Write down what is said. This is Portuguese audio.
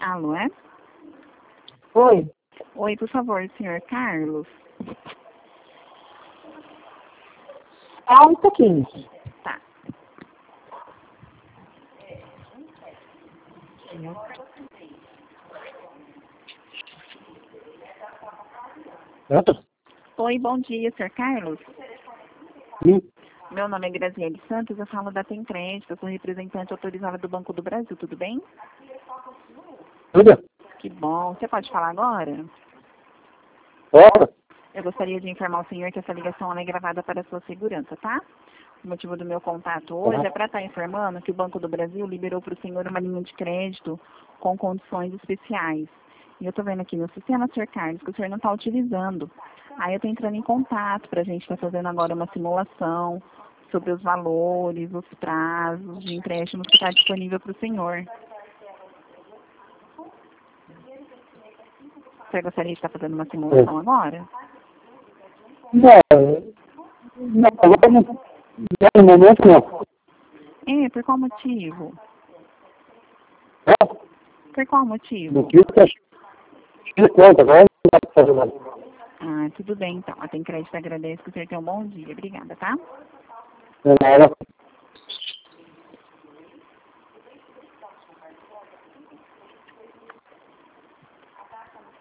Alô, é? Oi. Oi, por favor, senhor Carlos. Um pouquinho. Tá. Pronto? Oi, bom dia, senhor Carlos. Sim. Meu nome é Graziele Santos, eu falo da Tem Crédito, eu sou representante autorizada do Banco do Brasil, tudo bem? Tudo? Que bom. Você pode falar agora? Pode? Eu gostaria de informar o senhor que essa ligação é gravada para a sua segurança, tá? O motivo do meu contato hoje é para estar informando que o Banco do Brasil liberou para o senhor uma linha de crédito com condições especiais. E eu estou vendo aqui no sistema, senhor Carlos, que o senhor não está utilizando. Aí eu estou entrando em contato para a gente estar fazendo agora uma simulação sobre os valores, os prazos de empréstimos que está disponível para o senhor. Você gostaria de estar fazendo uma simulação agora? Não, agora não. No momento não. Por qual motivo? É? Por qual motivo? No que eu tiro conta, agora não dá para fazer nada. Ah, tudo bem então. A Tem Crédito agradece que o senhor tenha um bom dia. Obrigada, tá? Não era.